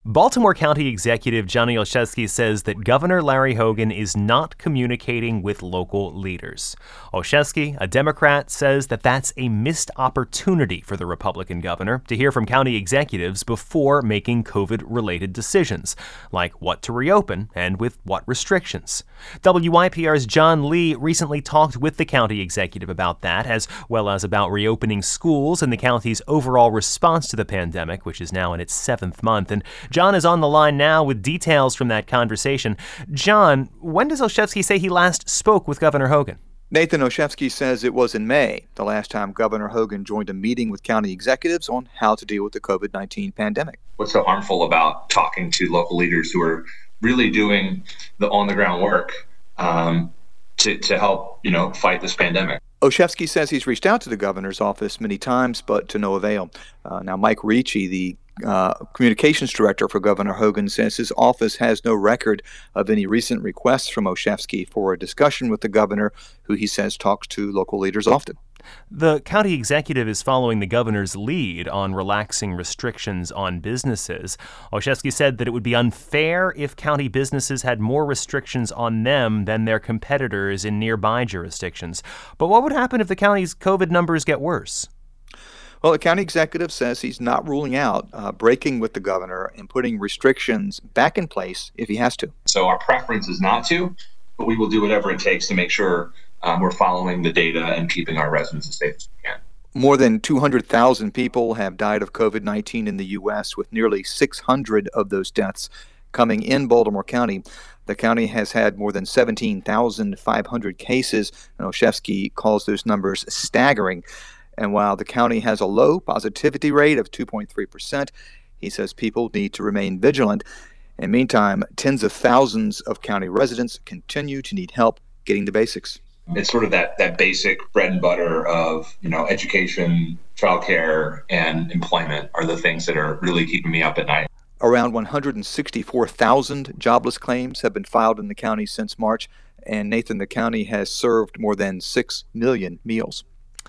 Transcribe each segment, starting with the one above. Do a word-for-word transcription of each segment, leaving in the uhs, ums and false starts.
Baltimore County Executive Johnny Olszewski says that Governor Larry Hogan is not communicating with local leaders. Olszewski, a Democrat, says that that's a missed opportunity for the Republican governor to hear from county executives before making COVID-related decisions, like what to reopen and with what restrictions. W Y P R's John Lee recently talked with the county executive about that, as well as about reopening schools and the county's overall response to the pandemic, which is now in its seventh month. And John is on the line now with details from that conversation. John, when does Olszewski say he last spoke with Governor Hogan? Nathan, Olszewski says it was in May, the last time Governor Hogan joined a meeting with county executives on how to deal with the COVID nineteen pandemic. What's so harmful about talking to local leaders who are really doing the on-the-ground work um, to, to help, you know, fight this pandemic? Olszewski says he's reached out to the governor's office many times, but to no avail. Uh, now, Mike Ricci, the uh, communications director for Governor Hogan, says his office has no record of any recent requests from Olszewski for a discussion with the governor, who he says talks to local leaders often. The county executive is following the governor's lead on relaxing restrictions on businesses. Olszewski said that it would be unfair if county businesses had more restrictions on them than their competitors in nearby jurisdictions. But what would happen if the county's COVID numbers get worse? Well, the county executive says he's not ruling out uh, breaking with the governor and putting restrictions back in place if he has to. So our preference is not to, but we will do whatever it takes to make sure Um, we're following the data and keeping our residents as safe as we can. More than two hundred thousand people have died of COVID nineteen in the U S, with nearly six hundred of those deaths coming in Baltimore County. The county has had more than seventeen thousand five hundred cases, and Olszewski calls those numbers staggering. And while the county has a low positivity rate of two point three percent, he says people need to remain vigilant. In the meantime, tens of thousands of county residents continue to need help getting to basics. It's sort of that, that basic bread and butter of, you know, education, childcare, and employment are the things that are really keeping me up at night. Around one hundred sixty-four thousand jobless claims have been filed in the county since March, and Nathan, the county has served more than six million meals.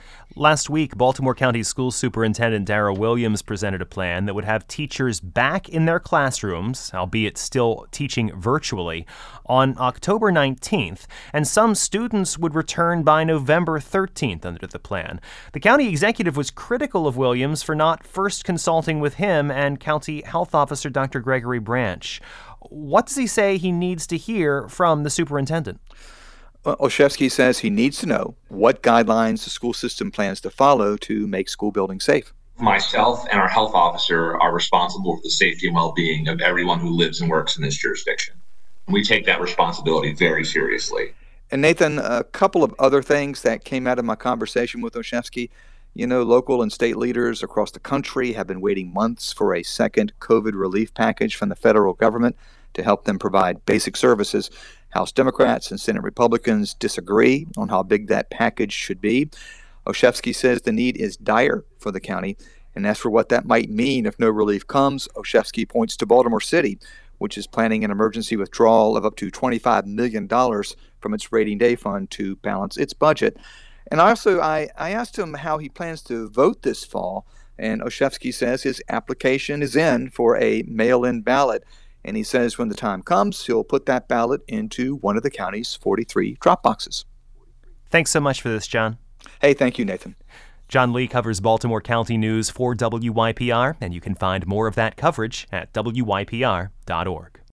Last week, Baltimore County School Superintendent Darrell Williams presented a plan that would have teachers back in their classrooms, albeit still teaching virtually, on October nineteenth, and some students would return by November thirteenth under the plan. The county executive was critical of Williams for not first consulting with him and County Health Officer Doctor Gregory Branch. What does he say he needs to hear from the superintendent? Olszewski says he needs to know what guidelines the school system plans to follow to make school buildings safe. Myself and our health officer are responsible for the safety and well-being of everyone who lives and works in this jurisdiction. And we take that responsibility very seriously. And Nathan, a couple of other things that came out of my conversation with Olszewski. You know, local and state leaders across the country have been waiting months for a second COVID relief package from the federal government to help them provide basic services. House Democrats and Senate Republicans disagree on how big that package should be. Olszewski says the need is dire for the county, and as for what that might mean if no relief comes, Olszewski points to Baltimore City, which is planning an emergency withdrawal of up to twenty-five million dollars from its rainy day fund to balance its budget. And also, I, I asked him how he plans to vote this fall, and Olszewski says his application is in for a mail-in ballot. And he says when the time comes, he'll put that ballot into one of the county's forty-three drop boxes. Thanks so much for this, John. Hey, thank you, Nathan. John Lee covers Baltimore County news for W Y P R, and you can find more of that coverage at W Y P R dot org.